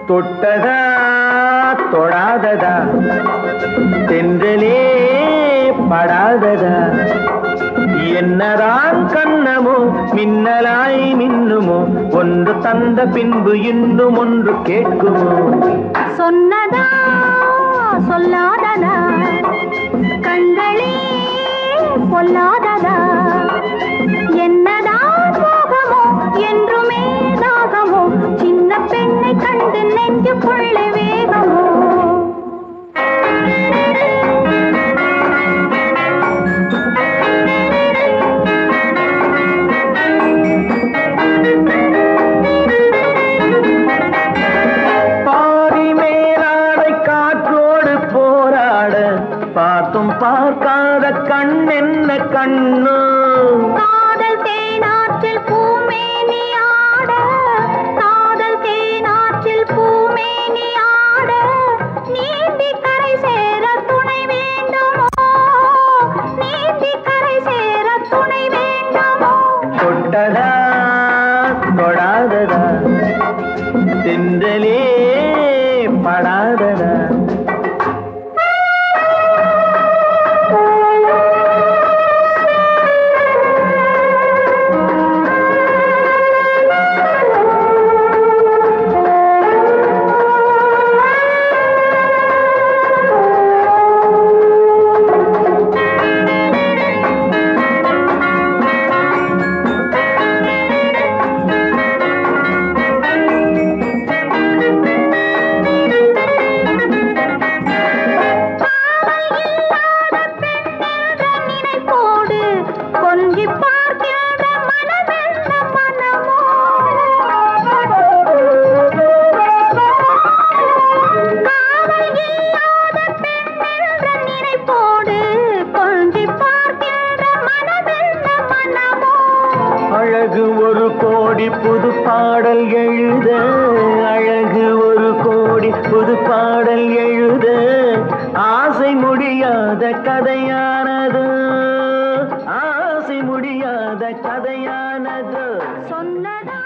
தொட்டதா தொடாததா தென்றலே படாததா என்னதான் கண்ணமோ மின்னலாய் மின்னுமோ ஒன்று தந்த பின்பு இன்னும் ஒன்று கேட்குமோ சொன்னதா சொல்லாததா கண்களே பொல்லாததா என்னதான் மோகமோ என்றுமே தாகமோ சின்ன பெண்ணை கண்டு நெஞ்சுக்குள்ளே வேகமோ பார்த்தும் பார்க்காத கண் என்ன கண்ணு காதல் தேனாற்றில் பூமேனி ஆட காதல் தேனாற்றில் பூமேனி ஆட நீந்தி கரை சேர துணை வேண்டுமோ நீந்தி கரை சேர துணை வேண்டுமோ தொட்டதா தொடாததா தென்றலே படாததா அழகு ஒரு கோடி புது பாடல் எழுத அழகு ஒரு கோடி புது பாடல் எழுத ஆசை முடியாத கதையானது ஆசை முடியாத கதையானது சொன்னதா